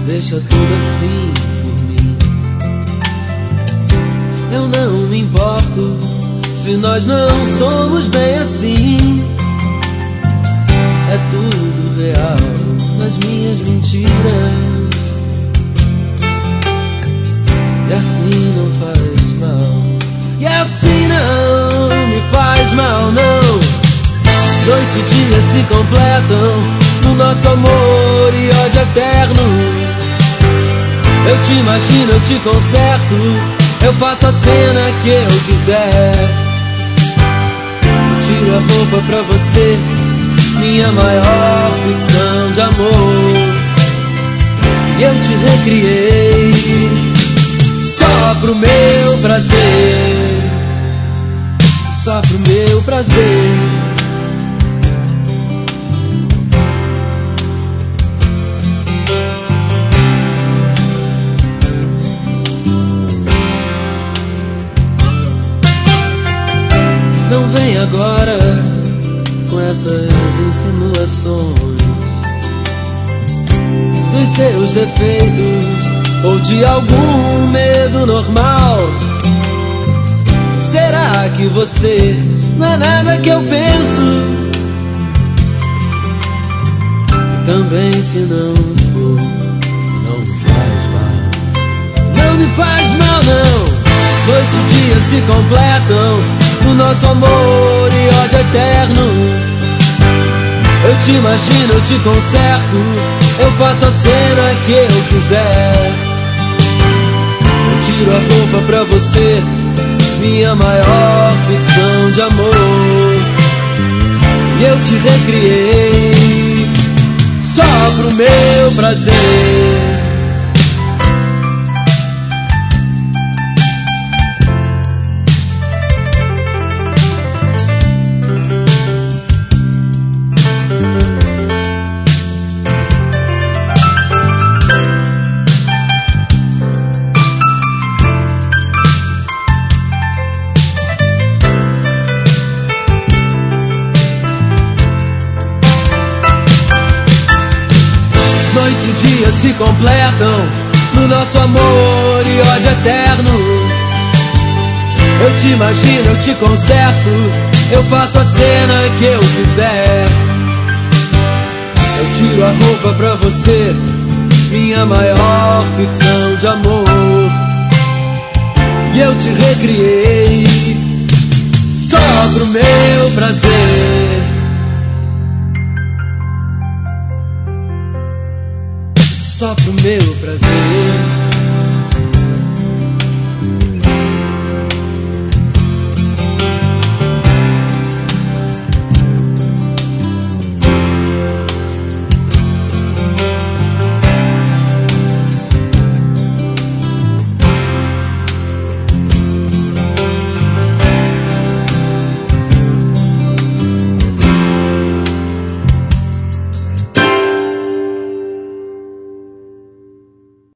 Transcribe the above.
Deixa tudo assim por mim. Eu não me importo se nós não somos bem assim. É tudo real nas minhas mentiras. E assim não faz mal. E assim não me faz mal, não. Noite e dia se completam no nosso amor e ódio eterno. Eu te imagino, eu te conserto, eu faço a cena que eu quiser. Eu tiro a roupa pra você, minha maior ficção de amor. E eu te recriei só pro meu prazer, só pro meu prazer. Não vem agora com essas insinuações dos seus defeitos ou de algum medo normal. Será que você não é nada que eu penso? E também se não for, não me faz mal. Não me faz mal, não. Noite e dia se completam no nosso amor e ódio eterno. Eu te imagino, eu te conserto, eu faço a cena que eu quiser. Eu tiro a roupa pra você, minha maior ficção de amor. E eu te recriei só pro meu prazer. Noite e dia se completam no nosso amor e ódio eterno. Eu te imagino, eu te conserto, eu faço a cena que eu quiser. Eu tiro a roupa pra você, minha maior ficção de amor. E eu te recriei só pro meu prazer, só pro meu prazer.